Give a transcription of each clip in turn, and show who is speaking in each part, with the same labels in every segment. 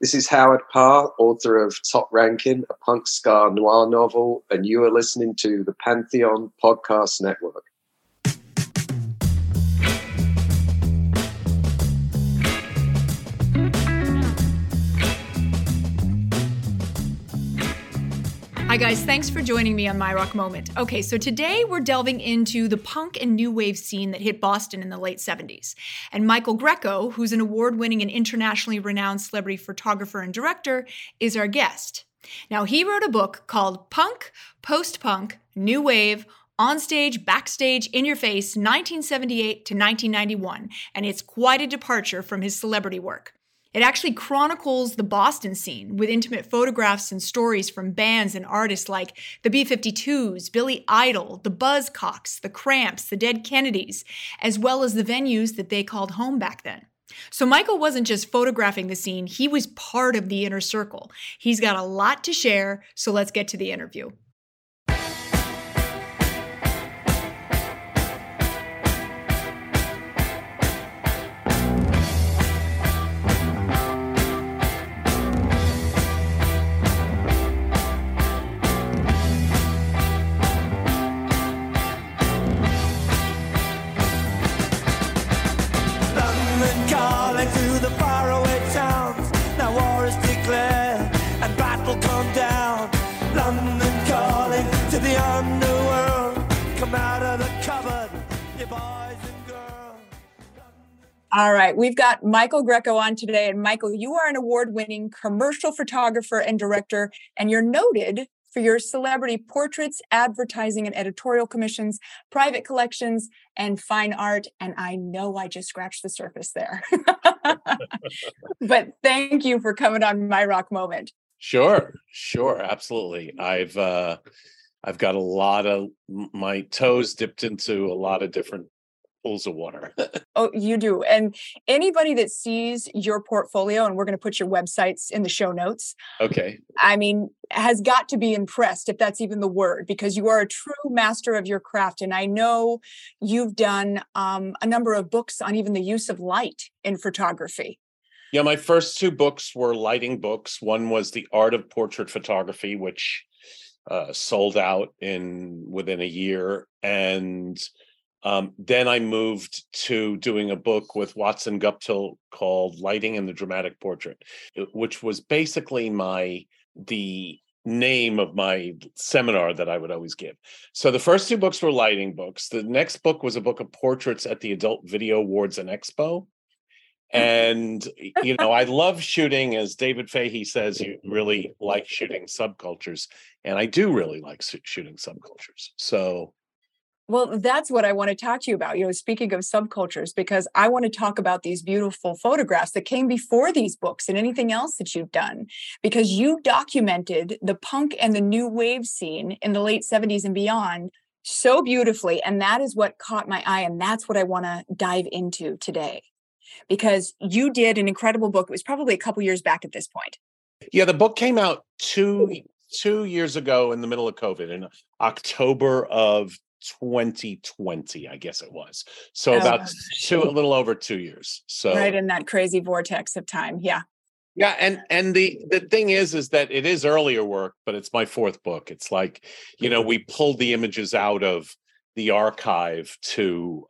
Speaker 1: This is Howard Parr, author of Top Ranking, a punk ska noir novel, and you are listening to the Pantheon Podcast Network.
Speaker 2: Hi guys, thanks for joining me on My Rock Moment. Okay, so today we're delving into the punk and new wave scene that hit Boston in the late 70s. And Michael Greco, who's an award-winning and internationally renowned celebrity photographer and director, is our guest. Now, he wrote a book called Punk, Post-Punk, New Wave, Onstage, Backstage, In Your Face, 1978 to 1991, and it's quite a departure from his celebrity work. It actually chronicles the Boston scene with intimate photographs and stories from bands and artists like the B-52s, Billy Idol, the Buzzcocks, the Cramps, the Dead Kennedys, as well as the venues that they called home back then. So Michael wasn't just photographing the scene, he was part of the inner circle. He's got a lot to share, so let's get to the interview. All right, we've got Michael Greco on today. And Michael, you are an award-winning commercial photographer and director, and you're noted for your celebrity portraits, advertising and editorial commissions, private collections, and fine art. And I know I just scratched the surface there. But thank you for coming on My Rock Moment.
Speaker 3: Sure, absolutely. I've got a lot of my toes dipped into a lot of different pools of water.
Speaker 2: Oh, you do. And anybody that sees your portfolio, and we're going to put your websites in the show notes.
Speaker 3: Okay.
Speaker 2: I mean, has got to be impressed, if that's even the word, because you are a true master of your craft. And I know you've done a number of books on even the use of light in photography.
Speaker 3: Yeah, my first two books were lighting books. One was The Art of Portrait Photography, which sold out within a year. And then I moved to doing a book with Watson Guptill called Lighting in the Dramatic Portrait, which was basically the name of my seminar that I would always give. So the first two books were lighting books. The next book was a book of portraits at the Adult Video Awards and Expo. And, I love shooting. As David Fahey says, you really like shooting subcultures. And I do really like shooting subcultures. So...
Speaker 2: Well, that's what I want to talk to you about, speaking of subcultures, because I want to talk about these beautiful photographs that came before these books and anything else that you've done, because you documented the punk and the new wave scene in the late 70s and beyond so beautifully. And that is what caught my eye. And that's what I want to dive into today, because you did an incredible book. It was probably a couple years back at this point.
Speaker 3: Yeah, the book came out two years ago in the middle of COVID in October of 2020, I guess it was. So about a little over 2 years. So
Speaker 2: right in that crazy vortex of time. Yeah.
Speaker 3: Yeah. And the thing is that it is earlier work, but it's my fourth book. It's like, we pulled the images out of the archive to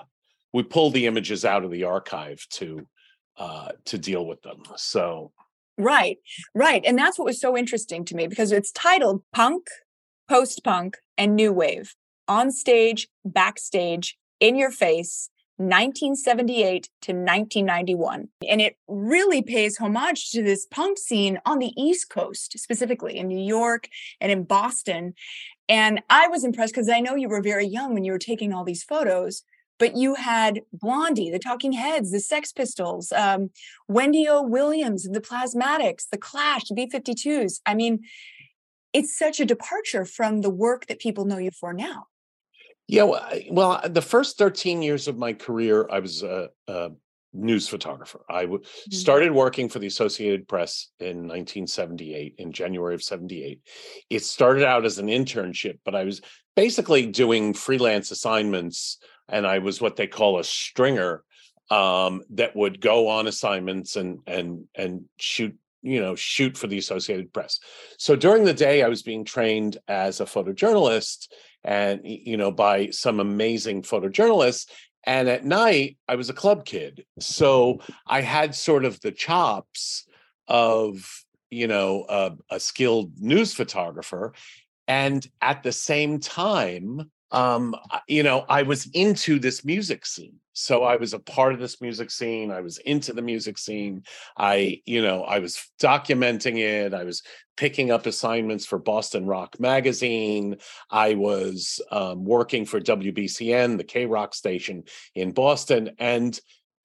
Speaker 3: deal with them. So.
Speaker 2: Right. And that's what was so interesting to me, because it's titled Punk, Post-Punk, and New Wave. On stage, backstage, in your face, 1978 to 1991. And it really pays homage to this punk scene on the East Coast, specifically in New York and in Boston. And I was impressed because I know you were very young when you were taking all these photos, but you had Blondie, the Talking Heads, the Sex Pistols, Wendy O. Williams, the Plasmatics, the Clash, the B-52s. I mean, it's such a departure from the work that people know you for now.
Speaker 3: Yeah, well, the first 13 years of my career, I was a news photographer. I started working for the Associated Press in 1978, in January of 78. It started out as an internship, but I was basically doing freelance assignments, and I was what they call a stringer that would go on assignments and shoot shoot for the Associated Press. So during the day, I was being trained as a photojournalist and, by some amazing photojournalists. And at night, I was a club kid. So I had sort of the chops of, a skilled news photographer. And at the same time, I was into this music scene. So I was a part of this music scene. I was into the music scene. I was documenting it. I was picking up assignments for Boston Rock Magazine. I was working for WBCN, the K-Rock station in Boston. And,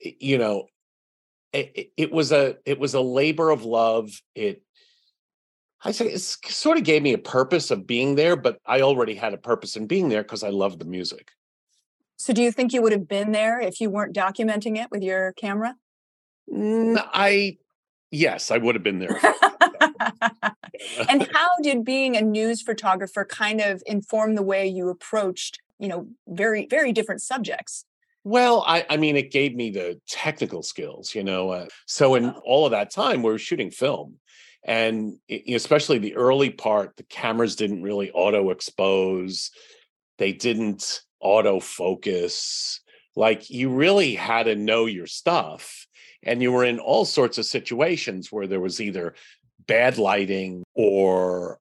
Speaker 3: it was a labor of love. It sort of gave me a purpose of being there, but I already had a purpose in being there because I loved the music.
Speaker 2: So do you think you would have been there if you weren't documenting it with your camera?
Speaker 3: Yes, I would have been there.
Speaker 2: And how did being a news photographer kind of inform the way you approached, very, very different subjects?
Speaker 3: Well, I mean, it gave me the technical skills, So in all of that time, we were shooting film. And especially the early part, the cameras didn't really auto expose. They didn't autofocus. Like, you really had to know your stuff. And you were in all sorts of situations where there was either bad lighting or,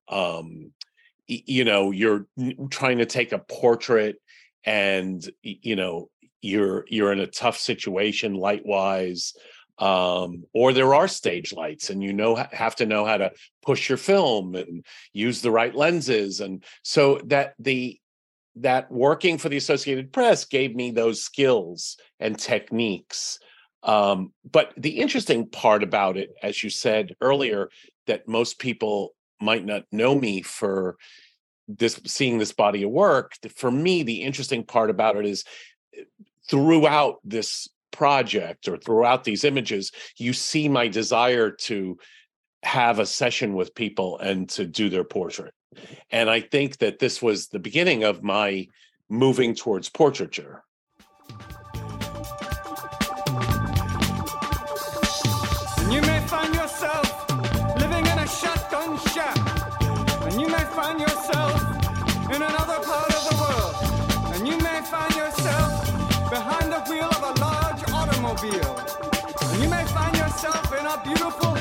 Speaker 3: you're trying to take a portrait and, you're in a tough situation light-wise. Or there are stage lights and have to know how to push your film and use the right lenses. And so that working for the Associated Press gave me those skills and techniques. But the interesting part about it, as you said earlier, that most people might not know me for seeing this body of work. For me, the interesting part about it is throughout this project or throughout these images, you see my desire to have a session with people and to do their portrait. And I think that this was the beginning of my moving towards portraiture.
Speaker 4: You may find yourself living in a shotgun shack, and you may find yourself in another part of the world, and you may find yourself behind the wheel of a large automobile, and you may find yourself in a beautiful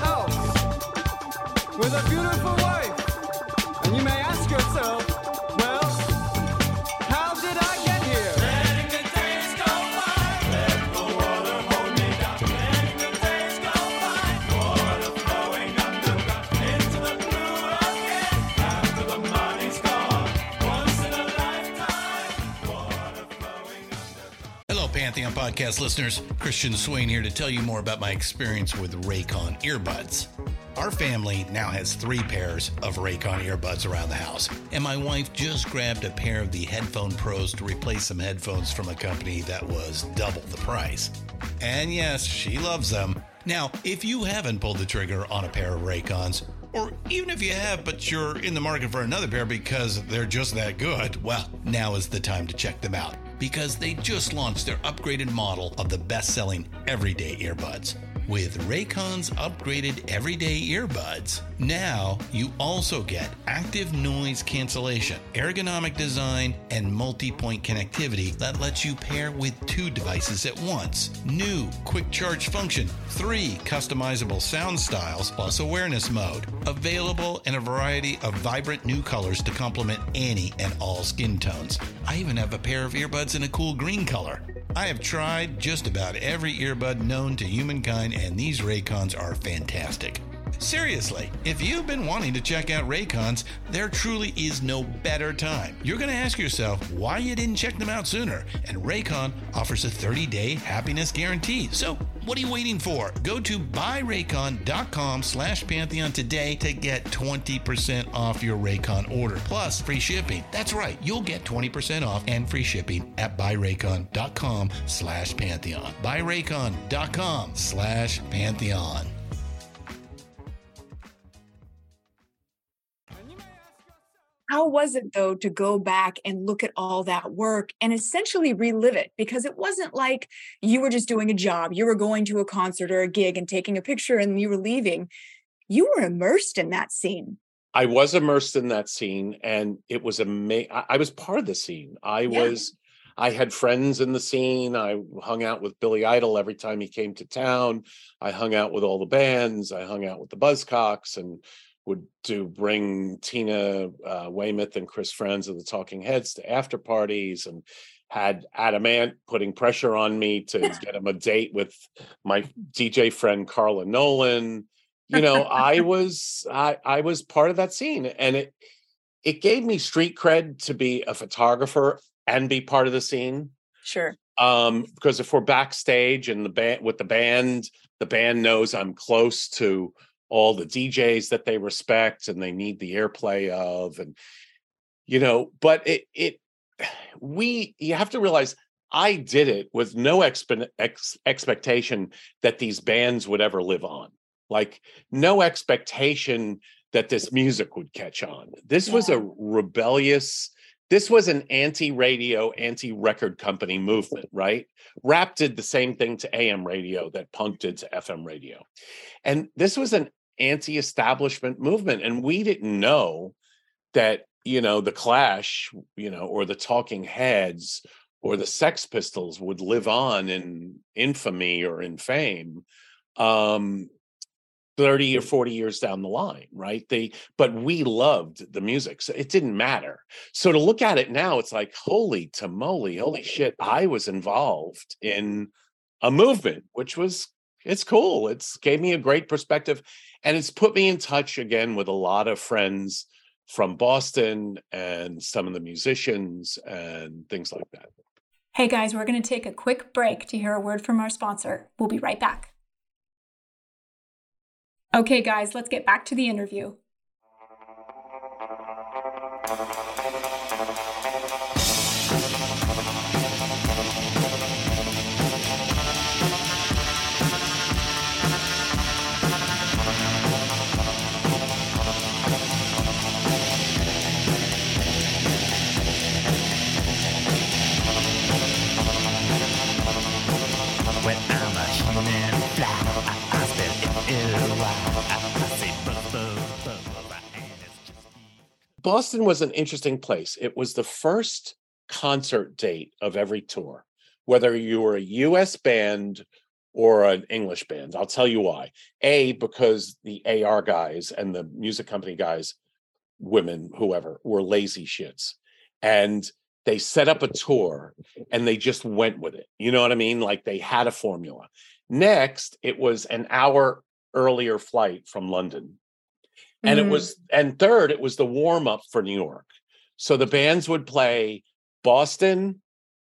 Speaker 4: house with a beautiful wife, and you may ask yourself, well, how did I get here? Letting the days go by, let the water hold me down. Letting the days go by, water flowing underground into the blue again. After the money's gone, once in a lifetime, water flowing underground.
Speaker 5: Hello, Pantheon podcast listeners. Christian Swain here to tell you more about my experience with Raycon earbuds. Our family now has 3 pairs of Raycon earbuds around the house, and my wife just grabbed a pair of the Headphone Pros to replace some headphones from a company that was double the price. And yes, she loves them. Now, if you haven't pulled the trigger on a pair of Raycons, or even if you have but you're in the market for another pair because they're just that good, well, now is the time to check them out, because they just launched their upgraded model of the best-selling everyday earbuds. With Raycon's upgraded everyday earbuds, now you also get active noise cancellation, ergonomic design, and multi-point connectivity that lets you pair with 2 devices at once. New quick charge function, 3 customizable sound styles, plus awareness mode. Available in a variety of vibrant new colors to complement any and all skin tones. I even have a pair of earbuds in a cool green color. I have tried just about every earbud known to humankind, and these Raycons are fantastic. Seriously, if you've been wanting to check out Raycons, there truly is no better time. You're going to ask yourself why you didn't check them out sooner, and Raycon offers a 30-day happiness guarantee. So what are you waiting for? Go to buyraycon.com/Pantheon today to get 20% off your Raycon order, plus free shipping. That's right, you'll get 20% off and free shipping at buyraycon.com/Pantheon. buyraycon.com/Pantheon.
Speaker 2: How was it, though, to go back and look at all that work and essentially relive it? Because it wasn't like you were just doing a job. You were going to a concert or a gig and taking a picture and you were leaving. You were immersed in that scene.
Speaker 3: I was immersed in that scene, and it was amazing. I was part of the scene. I had friends in the scene. I hung out with Billy Idol every time he came to town. I hung out with all the bands. I hung out with the Buzzcocks and would bring Tina Weymouth and Chris Friends of the Talking Heads to after parties, and had Adam Ant putting pressure on me to get him a date with my DJ friend Carla Nolan. I was part of that scene, and it gave me street cred to be a photographer and be part of the scene.
Speaker 2: Sure.
Speaker 3: Because if we're backstage and the band knows I'm close to all the DJs that they respect and they need the airplay of, and but you have to realize I did it with no expectation that these bands would ever live on. Like, no expectation that this music would catch on. This was a rebellious, this was an anti-radio, anti-record company movement, right? Rap did the same thing to AM radio that punk did to FM radio. And this was an anti-establishment movement. And we didn't know that, the Clash, or the Talking Heads or the Sex Pistols would live on in infamy or in fame. 30 or 40 years down the line, right? But we loved the music, so it didn't matter. So to look at it now, it's like, holy tamale, holy shit, I was involved in a movement, it's cool. It's gave me a great perspective, and it's put me in touch again with a lot of friends from Boston and some of the musicians and things like that.
Speaker 2: Hey guys, we're going to take a quick break to hear a word from our sponsor. We'll be right back. Okay, guys, let's get back to the interview.
Speaker 6: When I'm a human fly, I spell L-Y.
Speaker 3: Boston was an interesting place. It was the first concert date of every tour, whether you were a US band or an English band. I'll tell you why. Because the AR guys and the music company guys, women, whoever, were lazy shits. And they set up a tour and they just went with it. You know what I mean? Like, they had a formula. Next, it was an hour earlier flight from London. And third, it was the warm up for New York. So the bands would play Boston,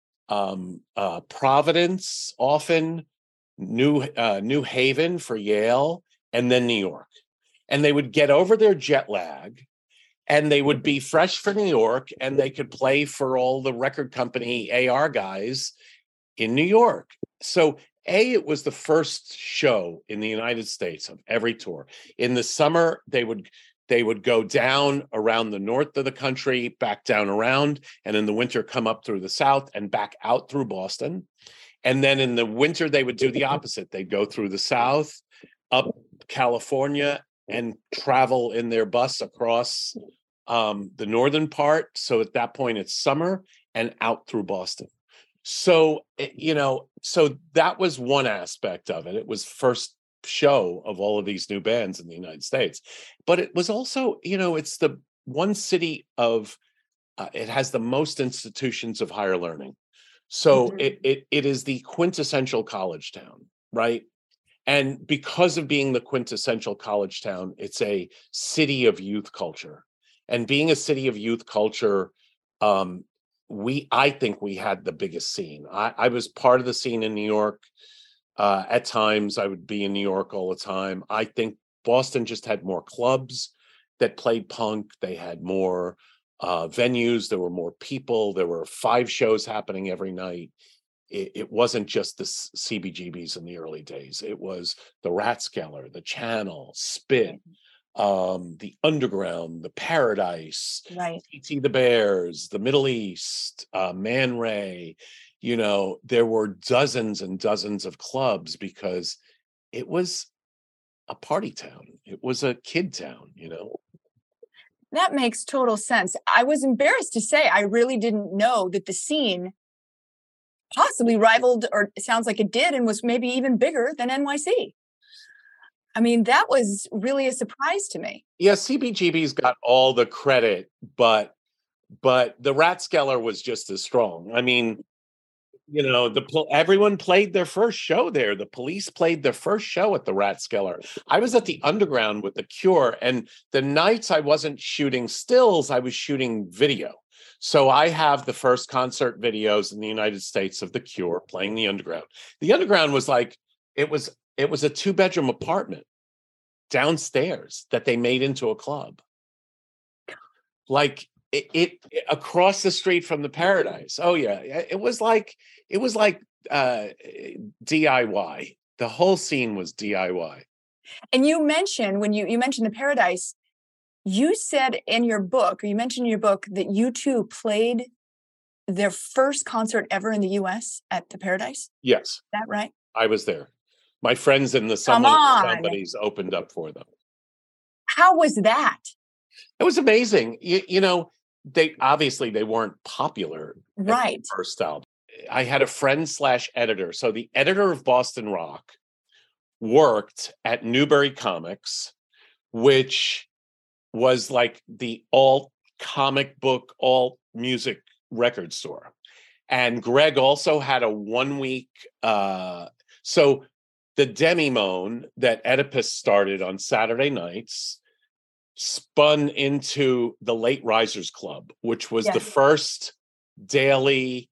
Speaker 3: Providence, often New Haven for Yale, and then New York. And they would get over their jet lag, and they would be fresh for New York, and they could play for all the record company AR guys in New York. So it was the first show in the United States of every tour. In the summer, they would go down around the north of the country, back down around, and in the winter come up through the south and back out through Boston. And then in the winter, they would do the opposite. They'd go through the south, up California, and travel in their bus across the northern part. So at that point, it's summer, and out through Boston. So, so that was one aspect of it. It was first show of all of these new bands in the United States. But it was also, it's the one city it has the most institutions of higher learning. So it is the quintessential college town, right? And because of being the quintessential college town, it's a city of youth culture. And being a city of youth culture, I think we had the biggest scene. I was part of the scene in New York. At times, I would be in New York all the time. I think Boston just had more clubs that played punk. They had more venues. There were more people. There were 5 shows happening every night. It wasn't just the CBGBs in the early days. It was the Rathskeller, the Channel, Spit, the Underground, the Paradise,
Speaker 2: right,
Speaker 3: P.T. the Bears, the Middle East, Man Ray. There were dozens and dozens of clubs because it was a party town. It was a kid town,
Speaker 7: That makes total sense. I was embarrassed to say I really didn't know that the scene possibly rivaled, or it sounds like it did, and was maybe even bigger than NYC. I mean, that was really a surprise to me.
Speaker 3: Yeah, CBGB's got all the credit, but the Rathskeller was just as strong. I mean, everyone played their first show there. The Police played their first show at the Rathskeller. I was at the Underground with The Cure, and the nights I wasn't shooting stills, I was shooting video. So I have the first concert videos in the United States of The Cure playing the Underground. The Underground was like, it was a 2-bedroom apartment downstairs that they made into a club. Like it across the street from the Paradise. Oh yeah, it was like DIY. The whole scene was DIY.
Speaker 7: And you mentioned, when you mentioned the Paradise, you said in your book, or you mentioned in your book, that U2 played their first concert ever in the US at the Paradise.
Speaker 3: Yes.
Speaker 7: Is that right?
Speaker 3: I was there. My friends in the Somebodies opened up for them.
Speaker 7: How was that?
Speaker 3: It was amazing. They weren't popular.
Speaker 7: Right.
Speaker 3: First album. I had a friend / editor. So the editor of Boston Rock worked at Newbury Comics, which was like the alt comic book, alt music record store. And Greg also had a 1-week. So the Demi-Monde that Oedipus started on Saturday nights spun into the Late Risers Club, which was the first daily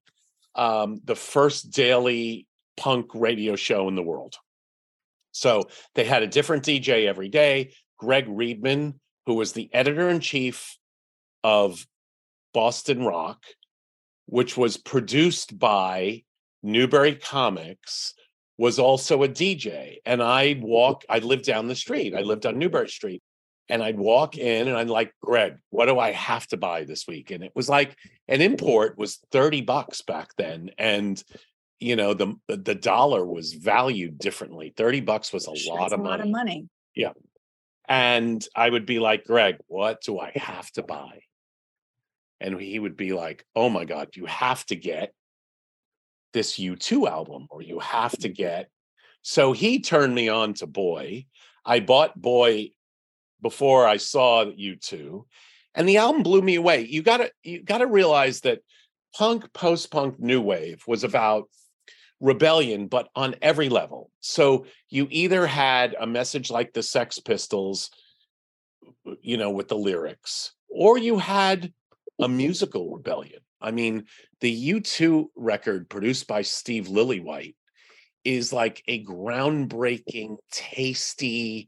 Speaker 3: punk radio show in the world. So they had a different DJ every day. Greg Reedman, who was the editor-in-chief of Boston Rock, which was produced by Newbury Comics, was also a DJ. And I lived down the street. I lived on Newbury Street. And I'd walk in and I'd like, Greg, what do I have to buy this week? And it was like, an import was $30 back then. And, the dollar was valued differently. $30 was a lot of money. Yeah. And I would be like, Greg, what do I have to buy? And he would be like, oh my God, you have to get this U2 album, or you have to get. So he turned me on to Boy. I bought Boy before I saw U2, and the album blew me away. You gotta realize that punk, post-punk, new wave was about rebellion, but on every level. So you either had a message like the Sex Pistols, with the lyrics, or you had a musical rebellion. I mean, the U2 record produced by Steve Lillywhite is like a groundbreaking, tasty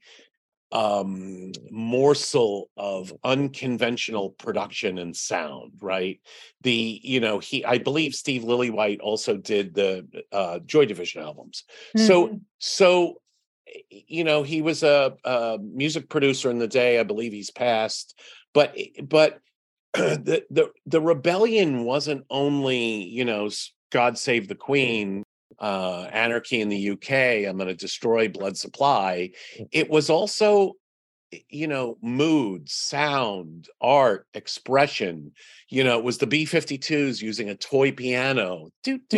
Speaker 3: morsel of unconventional production and sound, right? I believe Steve Lillywhite also did the Joy Division albums. Mm-hmm. So he was a music producer in the day. I believe he's passed, but the rebellion wasn't only, God Save the Queen, Anarchy in the UK, I'm going to destroy Blood Supply. It was also, mood, sound, art, expression. It was the B-52s using a toy piano.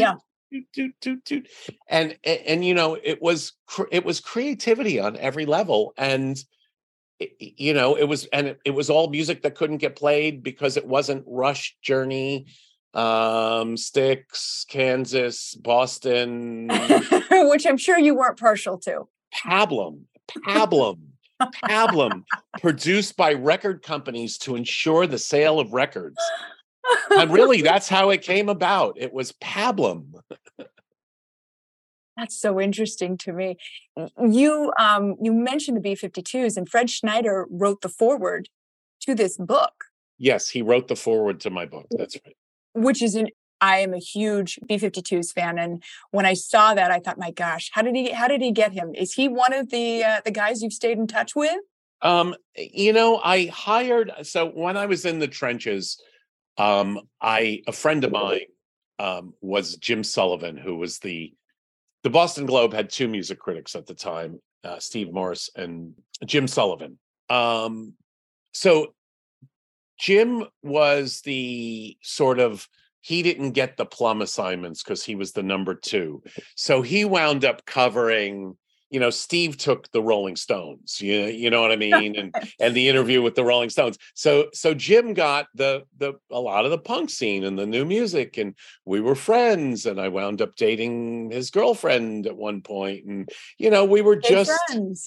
Speaker 3: And it was creativity on every level. And it was all music that couldn't get played because it wasn't Rush, Journey, Styx, Kansas, Boston,
Speaker 7: which I'm sure you weren't partial to.
Speaker 3: Pablum, produced by record companies to ensure the sale of records. And really, that's how it came about. It was Pablum.
Speaker 7: That's so interesting to me. You mentioned the B-52s, and Fred Schneider wrote the foreword to this book.
Speaker 3: Yes, he wrote the foreword to my book. That's right.
Speaker 7: Which is I am a huge B-52s fan, and when I saw that, I thought, my gosh, how did he get him? Is he one of the guys you've stayed in touch with?
Speaker 3: I hired. So when I was in the trenches, a friend of mine was Jim Sullivan, who was the Boston Globe had 2 music critics at the time, Steve Morse and Jim Sullivan. So Jim was the sort of, he didn't get the plum assignments because he was the number 2. So he wound up covering, Steve took the Rolling Stones, you know what I mean? And the interview with the Rolling Stones. So Jim got a lot of the punk scene and the new music, and we were friends, and I wound up dating his girlfriend at one point. And, we were just
Speaker 7: friends.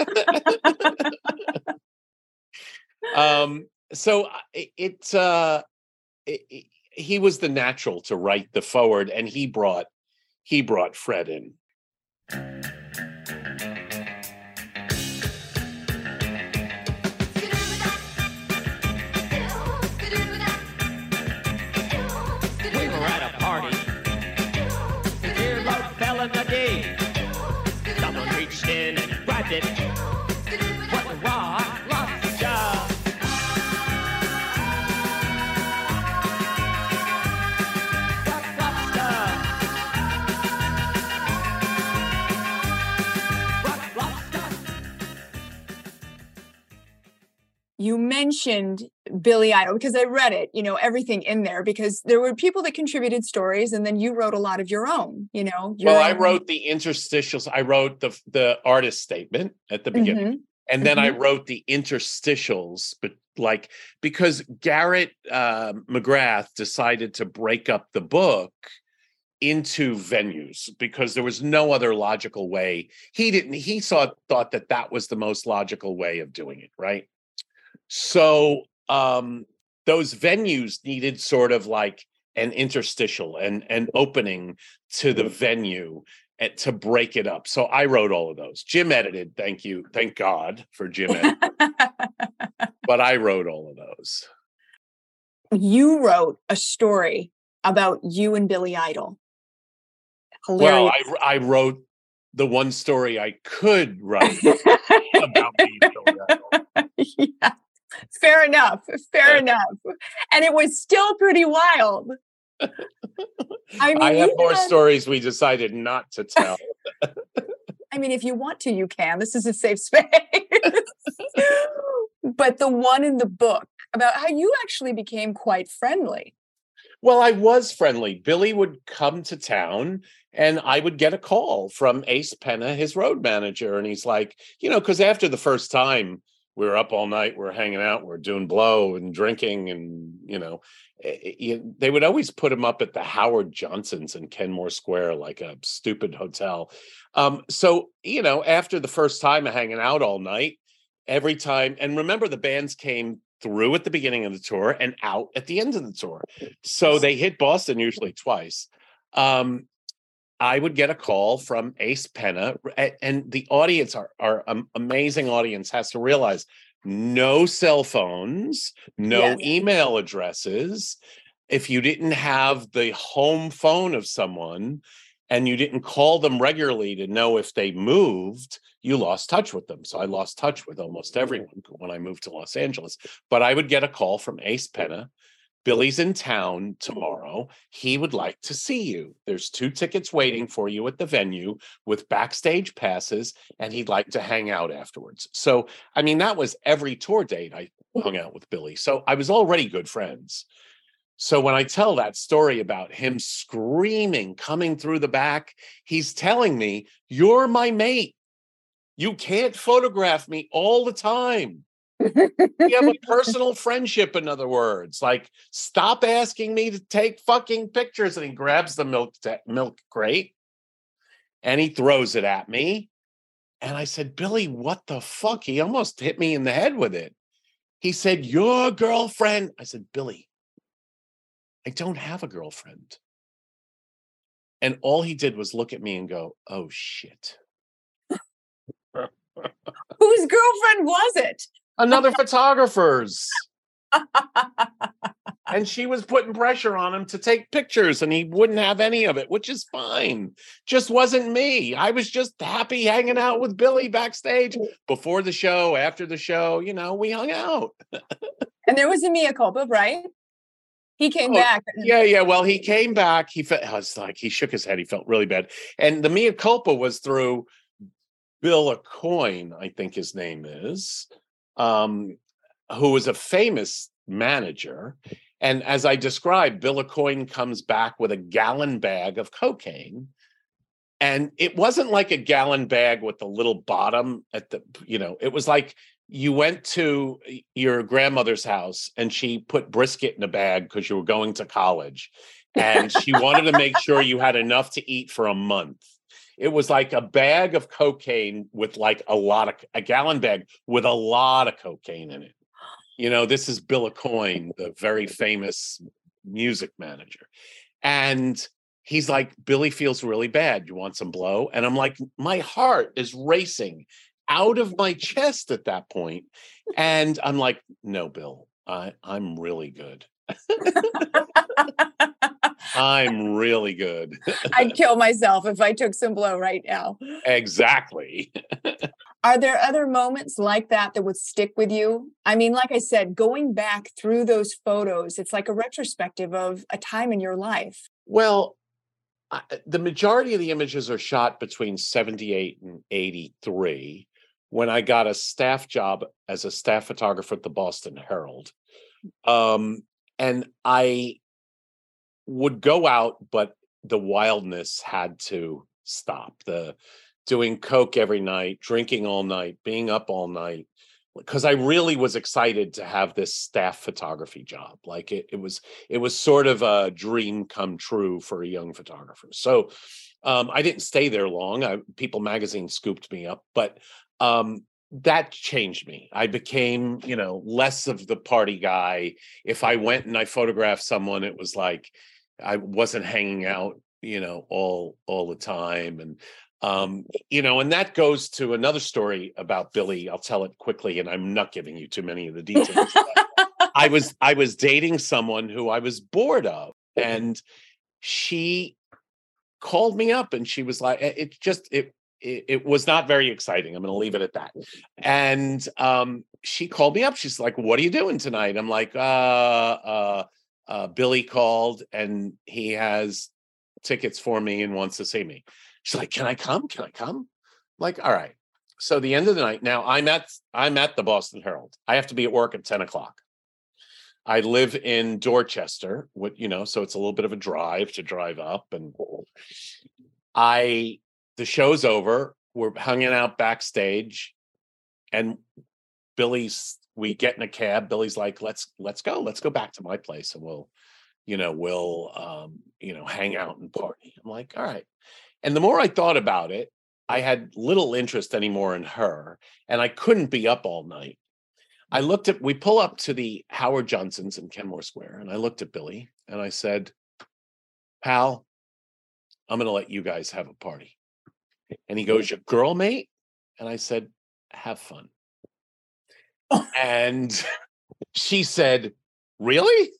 Speaker 3: He was the natural to write the forward, and he brought Fred in.
Speaker 6: We were at a party. The dear Lord fell in the day. Someone reached in and grabbed it. What a rock lobster.
Speaker 7: You mentioned Billy Idol because I read it, everything in there, because there were people that contributed stories, and then you wrote a lot of your own,
Speaker 3: I wrote the interstitials. I wrote the artist statement at the beginning, and then I wrote the interstitials, but because Garrett McGrath decided to break up the book into venues because there was no other logical way. He thought that was the most logical way of doing it, right? So those venues needed sort of like an interstitial and an opening to the venue to break it up. So I wrote all of those. Jim edited. Thank you. Thank God for Jim editing. But I wrote all of those.
Speaker 7: You wrote a story about you and Billy Idol. Hilarious.
Speaker 3: Well, I wrote the one story I could write about me and Billy Idol.
Speaker 7: Yeah. Fair enough. And it was still pretty wild.
Speaker 3: I have more stories we decided not to tell.
Speaker 7: I mean, if you want to, you can. This is a safe space. But the one in the book about how you actually became quite friendly.
Speaker 3: Well, I was friendly. Billy would come to town and I would get a call from Ace Penna, his road manager. And he's like, because after the first time, we were up all night, we were hanging out, we were doing blow and drinking, and they would always put him up at the Howard Johnson's in Kenmore Square, like a stupid hotel. So after the first time of hanging out all night, every time, and remember the bands came through at the beginning of the tour and out at the end of the tour, so they hit Boston usually twice. I would get a call from Ace Penna, and the audience, our amazing audience, has to realize no cell phones, no email addresses. If you didn't have the home phone of someone and you didn't call them regularly to know if they moved, you lost touch with them. So I lost touch with almost everyone when I moved to Los Angeles. But I would get a call from Ace Penna. Billy's in town tomorrow. He would like to see you. There's 2 tickets waiting for you at the venue with backstage passes, and he'd like to hang out afterwards. So, I mean, that was every tour date I hung out with Billy. So I was already good friends. So when I tell that story about him screaming, coming through the back, he's telling me, "You're my mate. You can't photograph me all the time. We have a personal friendship, in other words. Like, stop asking me to take fucking pictures." And he grabs the milk crate and he throws it at me. And I said, "Billy, what the fuck?" He almost hit me in the head with it. He said, "Your girlfriend." I said, "Billy, I don't have a girlfriend." And all he did was look at me and go, "Oh, shit."
Speaker 7: Whose girlfriend was it?
Speaker 3: Another photographer's. And she was putting pressure on him to take pictures, and he wouldn't have any of it, which is fine. Just wasn't me. I was just happy hanging out with Billy backstage before the show, after the show, we hung out.
Speaker 7: And there was a mea culpa, right? He came back.
Speaker 3: Yeah. Well, he came back. He shook his head. He felt really bad. And the mea culpa was through Bill Aucoin, I think his name is, who was a famous manager. And as I described, Bill Aucoin comes back with a gallon bag of cocaine. And it wasn't like a gallon bag with the little bottom at the, it was like you went to your grandmother's house and she put brisket in a bag because you were going to college. And she wanted to make sure you had enough to eat for a month. It was like a bag of cocaine with like a gallon bag with a lot of cocaine in it. This is Bill Aucoin, the very famous music manager. And he's like, Billy feels really bad. You want some blow? And I'm like, my heart is racing out of my chest at that point. And I'm like, no, Bill, I'm really good. I'm really good.
Speaker 7: I'd kill myself if I took some blow right now.
Speaker 3: Exactly.
Speaker 7: Are there other moments like that would stick with you? I mean, like I said, going back through those photos, it's like a retrospective of a time in your life.
Speaker 3: Well, the majority of the images are shot between 78 and 83 when I got a staff job as a staff photographer at the Boston Herald. And I would go out, but the wildness had to stop. The doing coke every night, drinking all night, being up all night, because I really was excited to have this staff photography job. Like it was sort of a dream come true for a young photographer. So I didn't stay there long. People Magazine scooped me up, but that changed me. I became, less of the party guy. If I went and I photographed someone, it was like I wasn't hanging out, all the time. And and that goes to another story about Billy. I'll tell it quickly, and I'm not giving you too many of the details. I was dating someone who I was bored of, and she called me up, and she was like, it was not very exciting. I'm going to leave it at that. And she called me up. She's like, "What are you doing tonight?" I'm like, Billy called, and he has tickets for me and wants to see me. She's like, "Can I come? Can I come?" I'm like, all right. So the end of the night, now I'm at the Boston Herald. I have to be at work at 10 o'clock. I live in Dorchester, so it's a little bit of a drive up. And the show's over. We're hanging out backstage, and we get in a cab. Billy's like, let's go back to my place, and we'll hang out and party. I'm like, all right. And the more I thought about it, I had little interest anymore in her, and I couldn't be up all night. We pull up to the Howard Johnson's in Kenmore Square, and I looked at Billy and I said, "Pal, I'm going to let you guys have a party." And he goes, "Your girl, mate?" And I said, "Have fun." And she said, "Really?"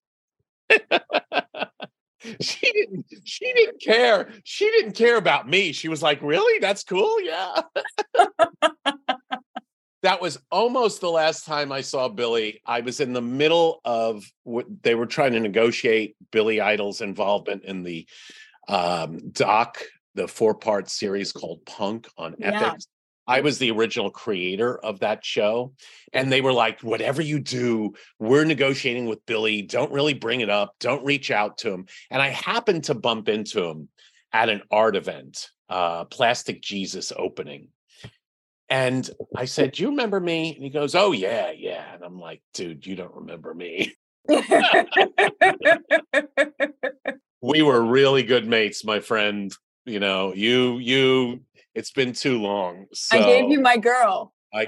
Speaker 3: She didn't care. She didn't care about me. She was like, "Really? That's cool." Yeah. That was almost the last time I saw Billy. I was in the middle of what they were trying to negotiate Billy Idol's involvement in the doc, the 4-part series called Punk on Epix. I was the original creator of that show. And they were like, "Whatever you do, we're negotiating with Billy. Don't really bring it up. Don't reach out to him." And I happened to bump into him at an art event, Plastic Jesus opening. And I said, "Do you remember me?" And he goes, "Oh, yeah. And I'm like, "Dude, you don't remember me." We were really good mates, my friend. It's been too long. So
Speaker 7: I gave you my girl.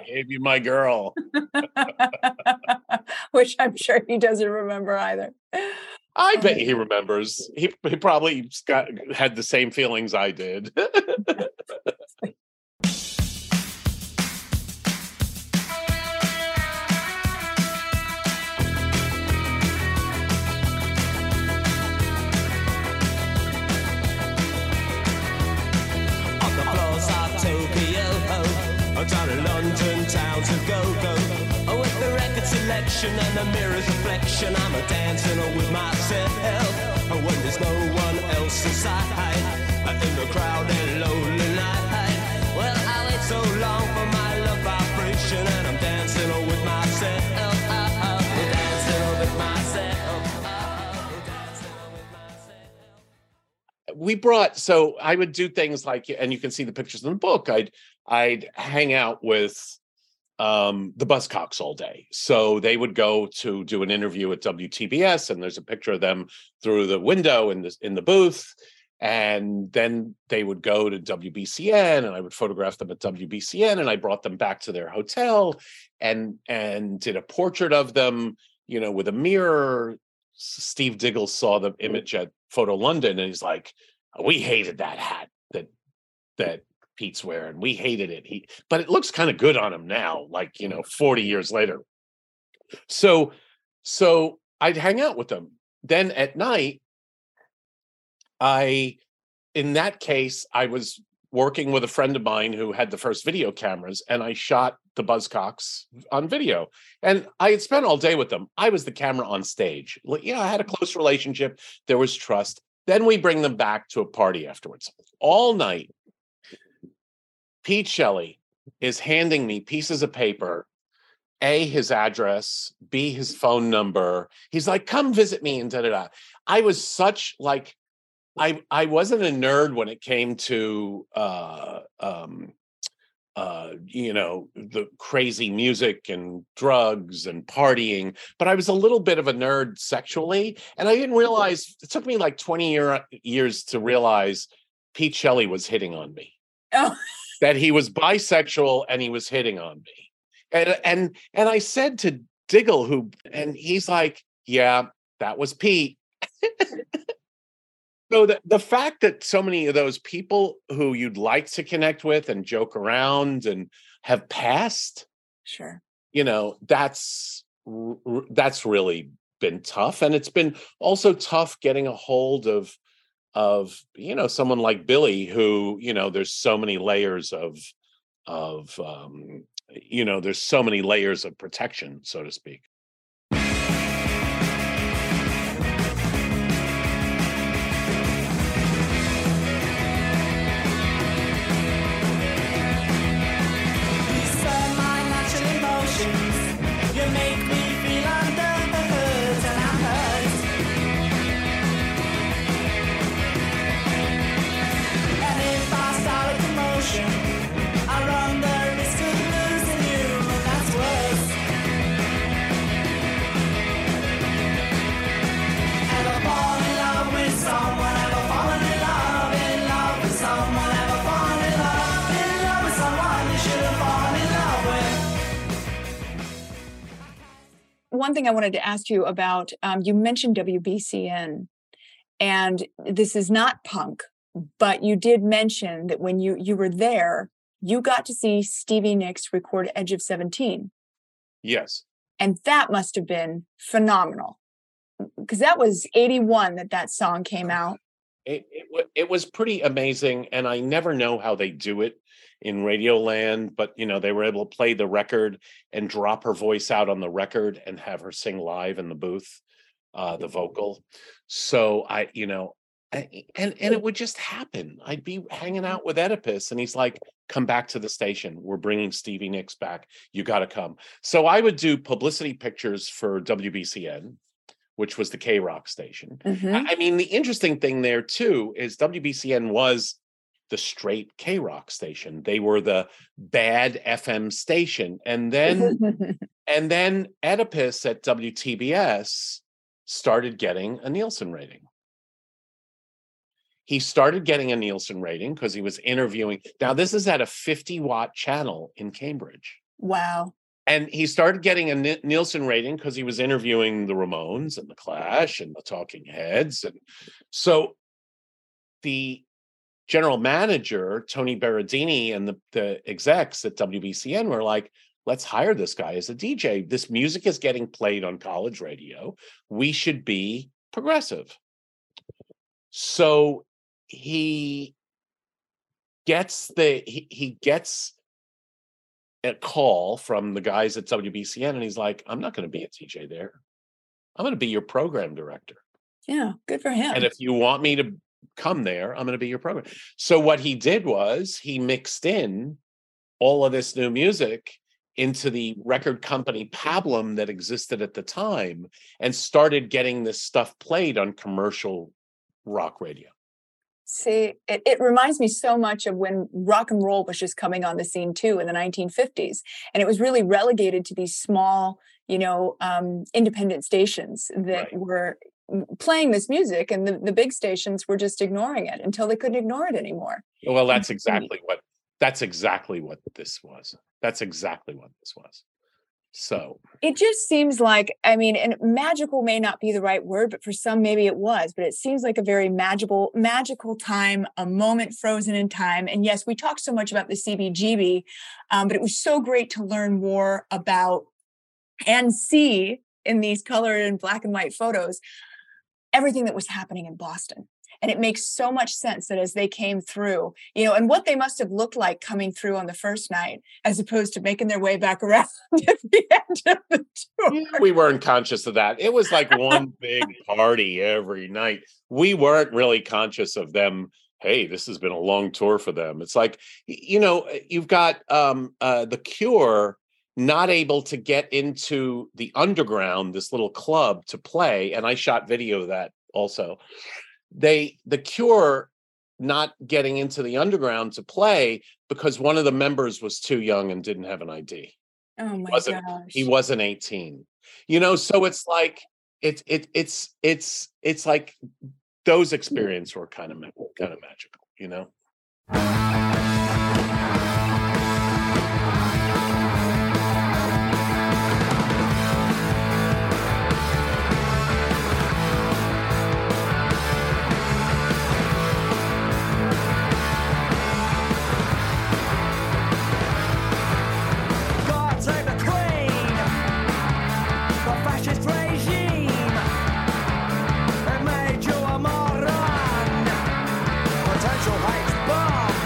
Speaker 7: Which I'm sure he doesn't remember either.
Speaker 3: I bet he remembers. He probably had the same feelings I did.
Speaker 8: Down in London town to go. With the record selection and the mirror's reflection, I'm a dancing with myself. When there's no one else inside, in the crowded lonely night. Well, I wait so
Speaker 3: so I would do things like, and you can see the pictures in the book. I'd hang out with the Buzzcocks all day. So they would go to do an interview at WTBS, and there's a picture of them through the window in the booth. And then they would go to WBCN, and I would photograph them at WBCN, and I brought them back to their hotel and did a portrait of them, with a mirror. Steve Diggle saw the image at Photo London, and he's like, we hated that hat that Pete's wearing. We hated it. But it looks kind of good on him now, 40 years later. So I'd hang out with them. Then at night, in that case, I was working with a friend of mine who had the first video cameras, and I shot the Buzzcocks on video. And I had spent all day with them. I was the camera on stage. I had a close relationship. There was trust. Then we bring them back to a party afterwards. All night, Pete Shelley is handing me pieces of paper, A, his address, B, his phone number. He's like, come visit me, and da-da-da. I was such I wasn't a nerd when it came to the crazy music and drugs and partying, but I was a little bit of a nerd sexually, and I didn't realize. It took me 20 years to realize Pete Shelley was hitting on me.
Speaker 7: Oh.
Speaker 3: That he was bisexual and he was hitting on me, and I said to Diggle, and he's like, yeah, that was Pete. So the fact that so many of those people who you'd like to connect with and joke around and have passed,
Speaker 7: sure,
Speaker 3: that's really been tough. And it's been also tough getting a hold of someone like Billy, who, there's so many layers there's so many layers of protection, so to speak.
Speaker 7: One thing I wanted to ask you about, you mentioned WBCN, and this is not punk, but you did mention that when you were there, you got to see Stevie Nicks record Edge of 17.
Speaker 3: Yes.
Speaker 7: And that must have been phenomenal, because that was 81 that song came out.
Speaker 3: It was pretty amazing, and I never know how they do it in Radio Land, but they were able to play the record and drop her voice out on the record and have her sing live in the booth, the vocal. So and it would just happen. I'd be hanging out with Oedipus, and he's like, come back to the station. We're bringing Stevie Nicks back. You got to come. So I would do publicity pictures for WBCN, which was the K-Rock station.
Speaker 7: Mm-hmm.
Speaker 3: I mean, the interesting thing there too is WBCN was the straight K-Rock station. They were the bad FM station. And then Oedipus at WTBS started getting a Nielsen rating. He started getting a Nielsen rating because he was interviewing. Now, this is at a 50-watt channel in Cambridge.
Speaker 7: Wow.
Speaker 3: And he started getting a Nielsen rating because he was interviewing the Ramones and the Clash and the Talking Heads. And so the general manager, Tony Berardini, and the execs at WBCN were like, let's hire this guy as a DJ. This music is getting played on college radio. We should be progressive. So he gets a call from the guys at WBCN, and he's like, I'm not going to be a DJ there. I'm going to be your program director.
Speaker 7: Yeah, good for him.
Speaker 3: And if you want me to come there, I'm going to be your program. So what he did was he mixed in all of this new music into the record company Pablum that existed at the time and started getting this stuff played on commercial rock radio.
Speaker 7: See, it reminds me so much of when rock and roll was just coming on the scene too in the 1950s. And it was really relegated to these small, independent stations that
Speaker 3: Right.
Speaker 7: were playing this music, and the big stations were just ignoring it until they couldn't ignore it anymore.
Speaker 3: Well, that's exactly what this was. That's exactly what this was. So
Speaker 7: It just seems like, I mean, and magical may not be the right word, but for some, maybe it was, but it seems like a very magical time, a moment frozen in time. And yes, we talked so much about the CBGB, but it was so great to learn more about and see in these colored and black and white photos, everything that was happening in Boston. And it makes so much sense that as they came through, and what they must have looked like coming through on the first night, as opposed to making their way back around at the end of the tour.
Speaker 3: we weren't conscious of that. It was like one big party every night. We weren't really conscious of them. Hey, this has been a long tour for them. It's like, you've got The Cure not able to get into the underground, this little club to play. And I shot video of that also. The Cure not getting into the underground to play because one of the members was too young and didn't have an ID.
Speaker 7: Oh my
Speaker 3: He
Speaker 7: gosh.
Speaker 3: wasn't 18. So it's like it's like those experiences were kind of magical.
Speaker 8: God save the Queen, the fascist regime. It made you a moron, potential hate bomb.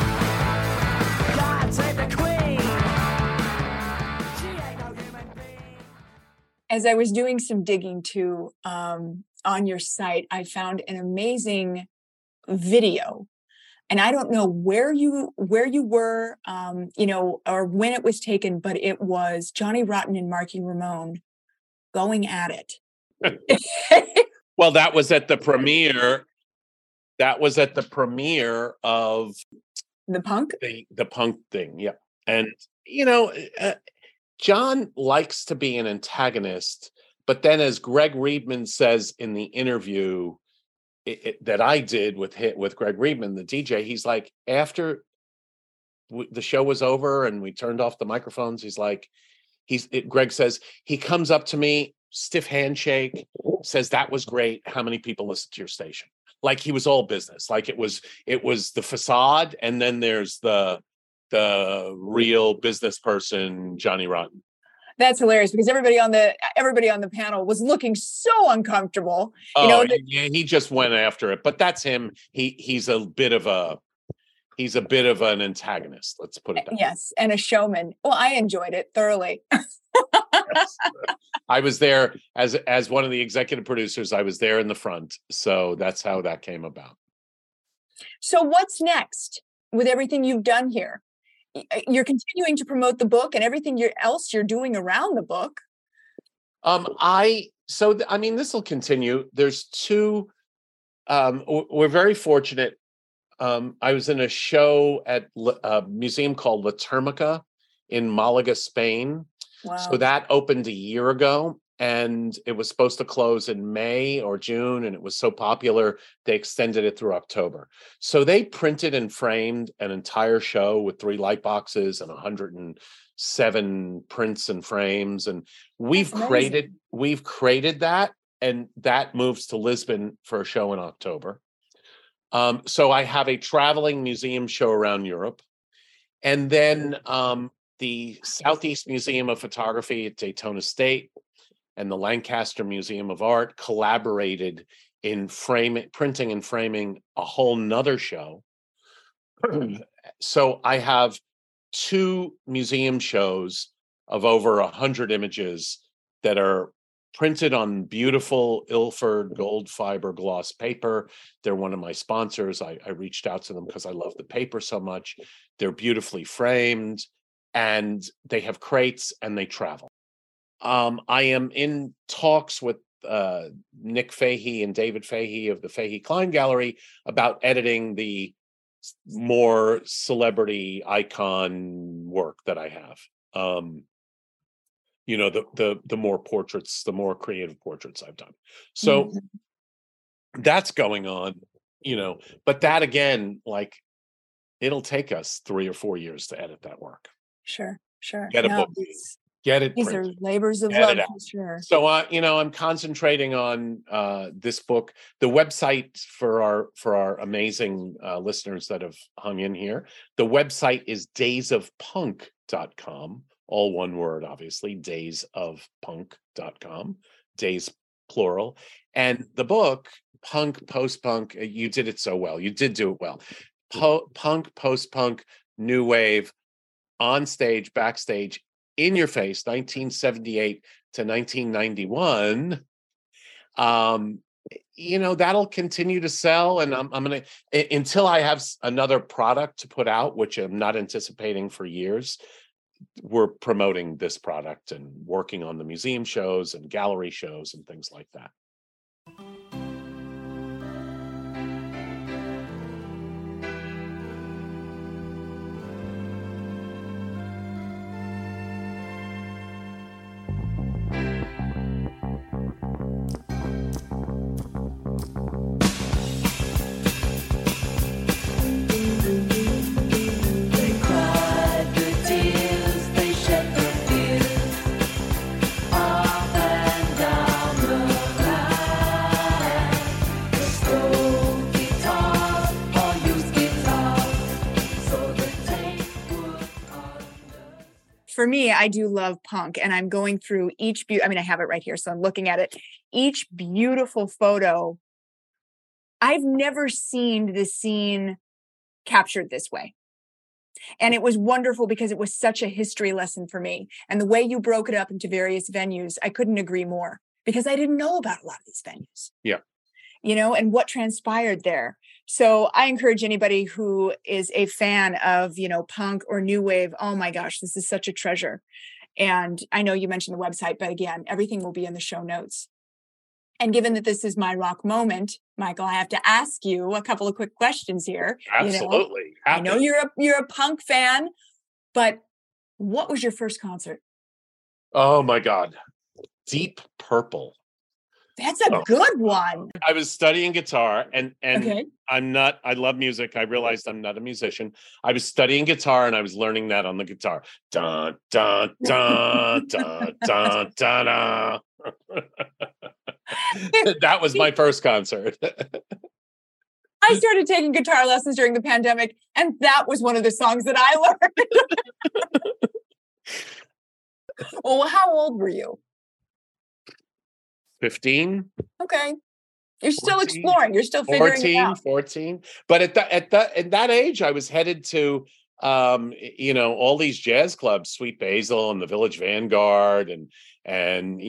Speaker 8: God save the Queen, she ain't no human being.
Speaker 7: As I was doing some digging too on your site, I found an amazing video. And I don't know where you were, or when it was taken, but it was Johnny Rotten and Marky Ramone going at it.
Speaker 3: Well, that was at the premiere. That was at the premiere of
Speaker 7: The Punk?
Speaker 3: the Punk thing. Yeah. And, John likes to be an antagonist, but then as Greg Riedman says in the interview that I did with Greg Riedman, the DJ, he's like, after the show was over and we turned off the microphones, he's like, Greg says, he comes up to me, stiff handshake, says, that was great. How many people listen to your station? Like he was all business. Like it was the facade. And then there's the real business person, Johnny Rotten.
Speaker 7: That's hilarious because everybody on the panel was looking so uncomfortable.
Speaker 3: Yeah, he just went after it. But that's him. He's a bit of an antagonist. Let's put it that way.
Speaker 7: Yes, and a showman. Well, I enjoyed it thoroughly.
Speaker 3: Yes. I was there as one of the executive producers. I was there in the front, so that's how that came about.
Speaker 7: So what's next with everything you've done here? You're continuing to promote the book and everything else you're doing around the book.
Speaker 3: This will continue. There's two. We're very fortunate. I was in a show at a museum called La Termica in Malaga, Spain.
Speaker 7: Wow.
Speaker 3: So that opened a year ago, and it was supposed to close in May or June, and it was so popular they extended it through October. So they printed and framed an entire show with 3 light boxes and 107 prints and frames, and we've created that, and that moves to Lisbon for a show in October. So I have a traveling museum show around Europe, and then the Southeast Museum of Photography at Daytona State and the Lancaster Museum of Art collaborated in printing and framing a whole nother show. So I have 2 museum shows of over 100 images that are printed on beautiful Ilford gold fiber gloss paper. They're one of my sponsors. I reached out to them because I love the paper so much. They're beautifully framed, and they have crates, and they travel. I am in talks with Nick Fahey and David Fahey of the Fahey Klein Gallery about editing the more celebrity icon work that I have. The more portraits, the more creative portraits I've done. So that's going on, but that again, like, it'll take us 3 or 4 years to edit that work.
Speaker 7: Sure.
Speaker 3: Get a book, get it
Speaker 7: These
Speaker 3: printed,
Speaker 7: are labors of
Speaker 3: get
Speaker 7: love
Speaker 3: it out.
Speaker 7: for sure.
Speaker 3: So I'm concentrating on this book. The website for our amazing listeners that have hung in here, the website is daysofpunk.com, all one word, obviously, daysofpunk.com, days plural. And the book, Punk, Post-Punk, you did it so well. You did do it well. Punk, Post-Punk, New Wave, on stage, backstage, in your face, 1978 to 1991. That'll continue to sell, and I'm gonna, until I have another product to put out, which I'm not anticipating for years. We're promoting this product and working on the museum shows and gallery shows and things like that.
Speaker 7: For me, I do love punk, and I'm going through each I have it right here, so I'm looking at it. Each beautiful photo. I've never seen the scene captured this way. And it was wonderful because it was such a history lesson for me. And the way you broke it up into various venues, I couldn't agree more, because I didn't know about a lot of these venues.
Speaker 3: Yeah.
Speaker 7: And what transpired there. So I encourage anybody who is a fan of, punk or new wave. Oh my gosh, this is such a treasure. And I know you mentioned the website, but again, everything will be in the show notes. And given that this is my rock moment, Michael, I have to ask you a couple of quick questions here.
Speaker 3: Absolutely.
Speaker 7: I know you're a punk fan, but what was your first concert?
Speaker 3: Oh my God. Deep Purple.
Speaker 7: That's a good one.
Speaker 3: I was studying guitar and
Speaker 7: Okay.
Speaker 3: I love music. I realized I'm not a musician. I was studying guitar and I was learning that on the guitar. Dun, dun, dun, dun, dun, dun, dun. That was my first concert.
Speaker 7: I started taking guitar lessons during the pandemic, and that was one of the songs that I learned. Well, how old were you?
Speaker 3: 15.
Speaker 7: Okay. You're still
Speaker 3: 14,
Speaker 7: exploring. You're still figuring it out.
Speaker 3: 14. But at that age, I was headed to all these jazz clubs, Sweet Basil and the Village Vanguard, and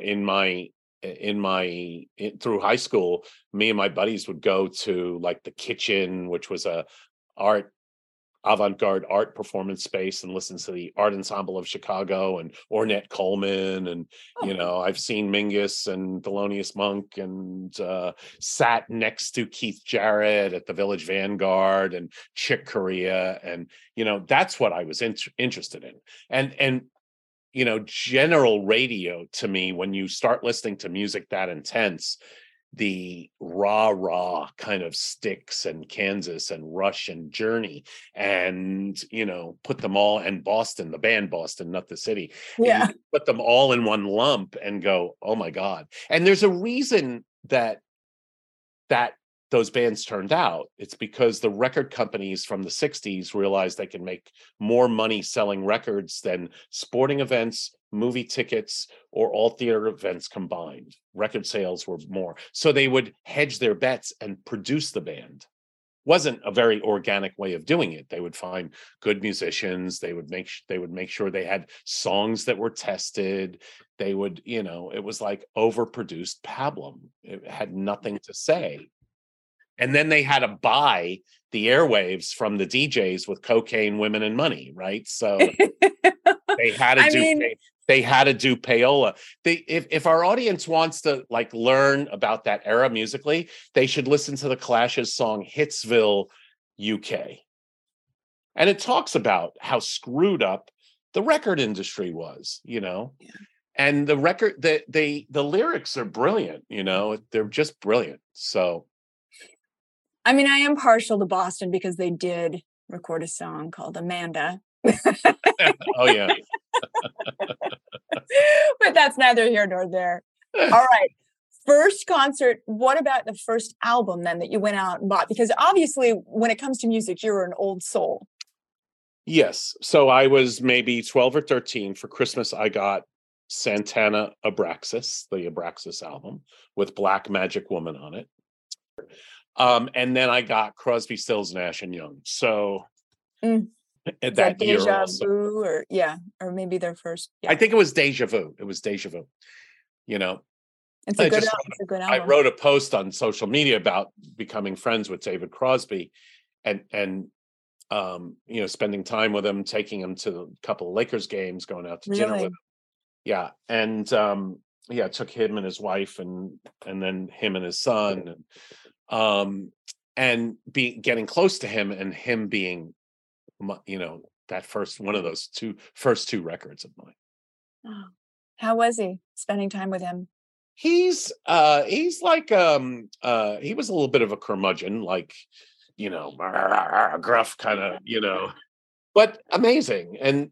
Speaker 3: through high school, me and my buddies would go to like the Kitchen, which was a avant-garde art performance space, and listen to the Art Ensemble of Chicago and Ornette Coleman. And, I've seen Mingus and Thelonious Monk, and sat next to Keith Jarrett at the Village Vanguard and Chick Corea. And, that's what I was interested in. And general radio, to me, when you start listening to music that intense, the rah kind of Styx and Kansas and Rush and Journey and, put them all, and Boston, the band Boston, not the city.
Speaker 7: Yeah.
Speaker 3: Put them all in one lump and go, oh my God. And there's a reason that those bands turned out. It's because the record companies from the 60s realized they can make more money selling records than sporting events, movie tickets, or all theater events combined. Record sales were more. So they would hedge their bets and produce the band. Wasn't a very organic way of doing it. They would find good musicians. They would make sure they had songs that were tested. They would, it was like overproduced pablum. It had nothing to say. And then they had to buy the airwaves from the DJs with cocaine, women, and money, right? So they had to They had to do payola. If our audience wants to like learn about that era musically, they should listen to the Clash's song Hitsville, UK. And it talks about how screwed up the record industry was, and the record the lyrics are brilliant, they're just brilliant. So
Speaker 7: I mean, I am partial to Boston because they did record a song called Amanda.
Speaker 3: Oh yeah.
Speaker 7: But that's neither here nor there. All right. First concert, what about the first album then that you went out and bought? Because obviously when it comes to music, you're an old soul.
Speaker 3: Yes. So I was maybe 12 or 13. For Christmas, I got Santana Abraxas, the Abraxas album with Black Magic Woman on it. And then I got Crosby, Stills, Nash and Young. So that year
Speaker 7: Deja
Speaker 3: also.
Speaker 7: Vu or maybe their first. Yeah.
Speaker 3: I think it was Deja Vu. It was Deja Vu.
Speaker 7: It's a good album.
Speaker 3: I wrote a post on social media about becoming friends with David Crosby and spending time with him, taking him to a couple of Lakers games, going out to dinner with him. Yeah. And took him and his wife and then him and his son and getting close to him and him being, that first one of those first two records of mine.
Speaker 7: Oh. How was he spending time with him?
Speaker 3: He's like he was a little bit of a curmudgeon, like, gruff kind of, but amazing. And,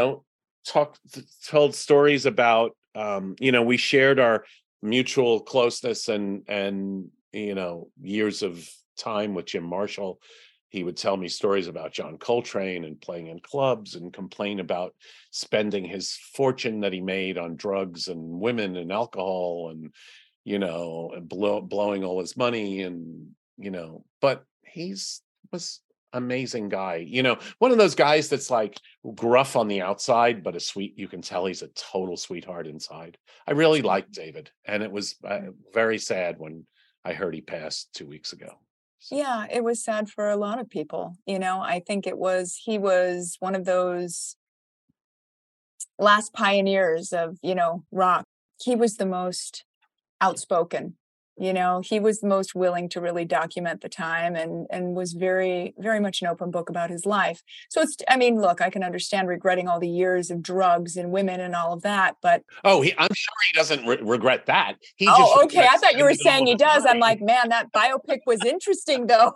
Speaker 3: told stories about, we shared our mutual closeness and, years of time with Jim Marshall. He would tell me stories about John Coltrane and playing in clubs and complain about spending his fortune that he made on drugs and women and alcohol and, and blowing all his money and, but was amazing guy. One of those guys that's like gruff on the outside, but you can tell he's a total sweetheart inside. I really liked David. And it was very sad when I heard he passed 2 weeks ago.
Speaker 7: Yeah, it was sad for a lot of people. I think he was one of those last pioneers of, rock. He was the most outspoken, he was the most willing to really document the time and was very, very much an open book about his life. So look, I can understand regretting all the years of drugs and women and all of that, but.
Speaker 3: Oh, I'm sure he doesn't regret that.
Speaker 7: Okay. I thought you were saying he does. I'm like, man, that biopic was interesting though.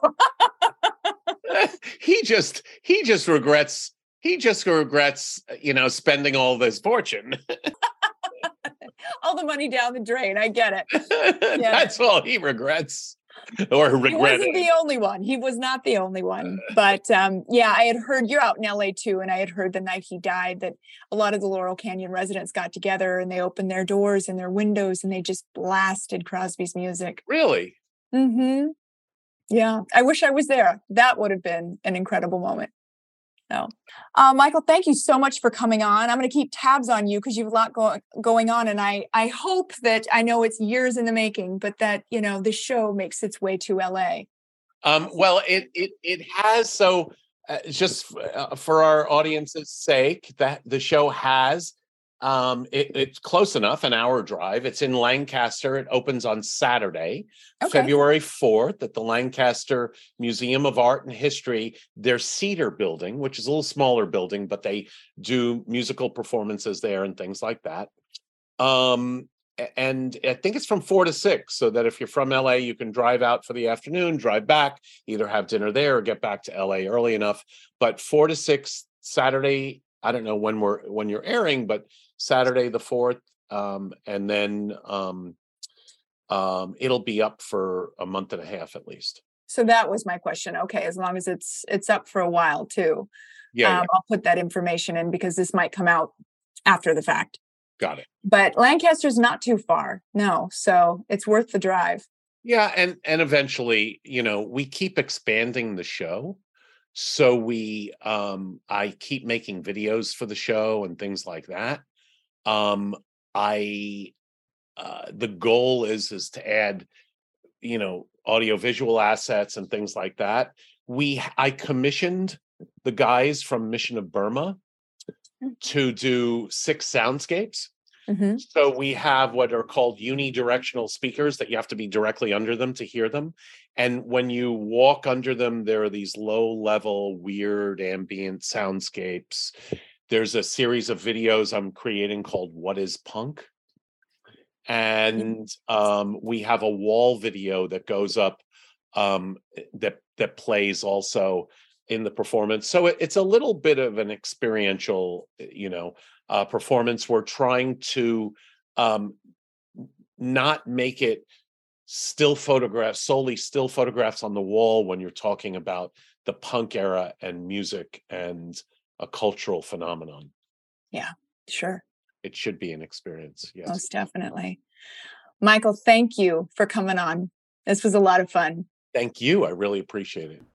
Speaker 3: He just regrets, spending all this fortune.
Speaker 7: All the money down the drain. I get it. Yeah.
Speaker 3: That's all he regrets. Or regretted. He
Speaker 7: wasn't the only one. He was not the only one. But I had heard, you're out in LA too, and I had heard the night he died that a lot of the Laurel Canyon residents got together and they opened their doors and their windows and they just blasted Crosby's music.
Speaker 3: Really?
Speaker 7: Mm-hmm. Yeah. I wish I was there. That would have been an incredible moment. No. Michael, thank you so much for coming on. I'm going to keep tabs on you because you have a lot going on. And I hope that, I know it's years in the making, but that, this show makes its way to LA.
Speaker 3: Well, it has. So just for our audience's sake, that the show has, it's close enough, an hour drive. It's in Lancaster. It opens on Saturday, February 4th at the Lancaster Museum of Art and History, their Cedar building, which is a little smaller building, but they do musical performances there and things like that. And I think it's from 4 to 6, so that if you're from LA, you can drive out for the afternoon, drive back, either have dinner there or get back to LA early enough. But 4 to 6 Saturday, I don't know when you're airing, but Saturday the 4th, and then it'll be up for a month and a half at least.
Speaker 7: So that was my question. Okay, as long as it's up for a while too.
Speaker 3: Yeah.
Speaker 7: I'll put that information in because this might come out after the fact.
Speaker 3: Got it.
Speaker 7: But Lancaster's not too far. No, so it's worth the drive.
Speaker 3: Yeah, and eventually, we keep expanding the show. So I keep making videos for the show and things like that. The goal is to add, audiovisual assets and things like that. I commissioned the guys from Mission of Burma to do 6 soundscapes.
Speaker 7: Mm-hmm.
Speaker 3: So we have what are called unidirectional speakers that you have to be directly under them to hear them. And when you walk under them, there are these low-level, weird, ambient soundscapes. There's a series of videos I'm creating called What is Punk? And we have a wall video that goes up that plays also in the performance. So it's a little bit of an experiential, performance. We're trying to not make it solely still photographs on the wall when you're talking about the punk era and music and a cultural phenomenon.
Speaker 7: Yeah, sure.
Speaker 3: It should be an experience. Yes.
Speaker 7: Most definitely. Michael, thank you for coming on. This was a lot of fun.
Speaker 3: Thank you. I really appreciate it.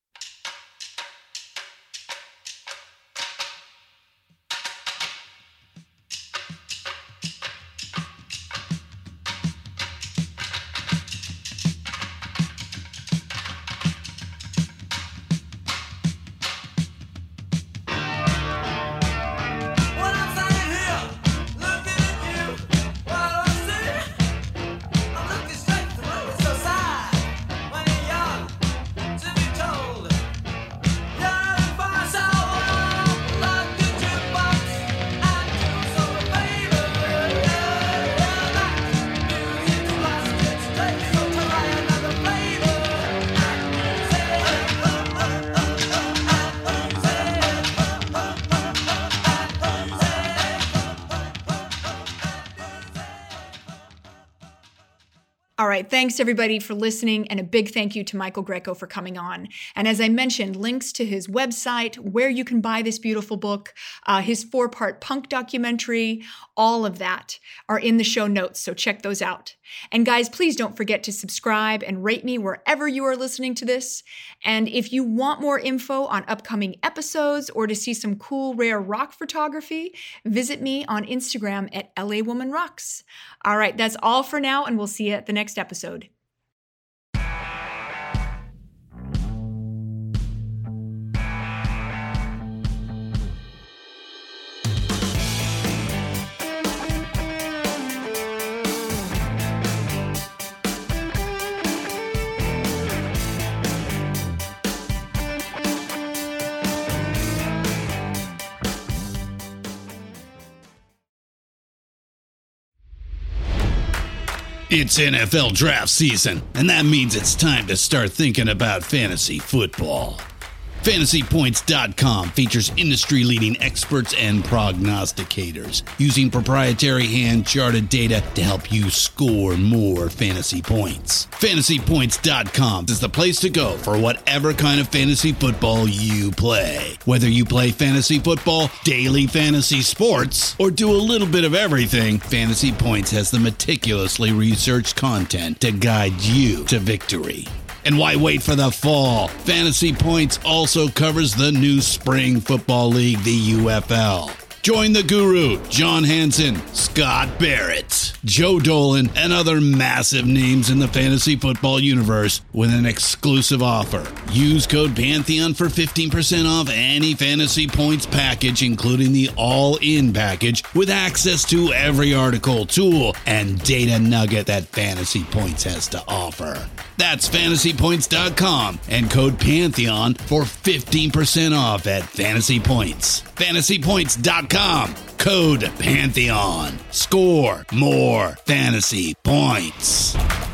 Speaker 2: All right, thanks everybody for listening, and a big thank you to Michael Greco for coming on. And as I mentioned, links to his website, where you can buy this beautiful book, his 4-part punk documentary, all of that are in the show notes, so check those out. And guys, please don't forget to subscribe and rate me wherever you are listening to this. And if you want more info on upcoming episodes or to see some cool, rare rock photography, visit me on Instagram at LAWomanRocks. All right, that's all for now, and we'll see you at the next episode.
Speaker 5: It's NFL draft season, and that means it's time to start thinking about fantasy football. FantasyPoints.com features industry-leading experts and prognosticators using proprietary hand-charted data to help you score more fantasy points. FantasyPoints.com is the place to go for whatever kind of fantasy football you play. Whether you play fantasy football, daily fantasy sports, or do a little bit of everything, Fantasy Points has the meticulously researched content to guide you to victory. And why wait for the fall? Fantasy Points also covers the new spring football league, the UFL. Join the guru, John Hansen, Scott Barrett, Joe Dolan, and other massive names in the fantasy football universe with an exclusive offer. Use code Pantheon for 15% off any Fantasy Points package, including the all-in package, with access to every article, tool, and data nugget that Fantasy Points has to offer. That's FantasyPoints.com and code Pantheon for 15% off at Fantasy Points. FantasyPoints.com, code Pantheon. Score more fantasy points.